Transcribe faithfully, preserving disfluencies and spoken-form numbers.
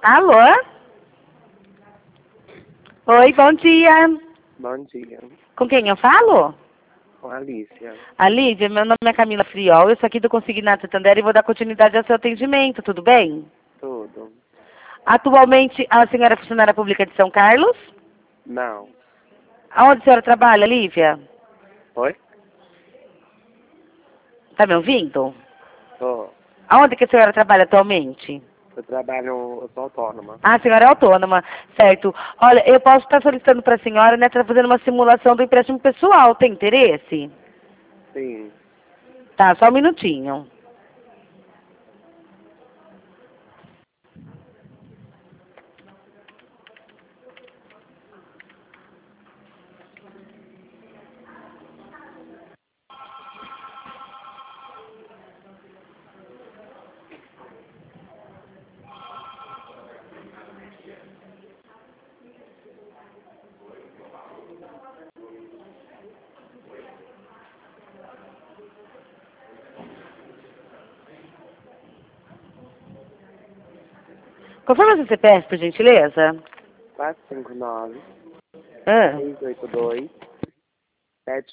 Alô? Oi, bom dia. Bom dia. Com quem eu falo? Com a Alicia. Alívia, meu nome é Camila Friol, eu sou aqui do Consignado Santander e vou dar continuidade ao seu atendimento, tudo bem? Tudo. Atualmente, a senhora é funcionária pública de São Carlos? Não. Aonde a senhora trabalha, Lívia? Oi? Tá me ouvindo? Tô. Aonde que a senhora trabalha atualmente? Eu trabalho, eu sou autônoma. Ah, a senhora é autônoma, certo. Olha, eu posso estar solicitando para a senhora, né, estar fazendo uma simulação do empréstimo pessoal, tem interesse? Sim. Tá, só um minutinho. Confirma seu C P F, por gentileza. quatro cinco nove, Ah. seis oito dois, sete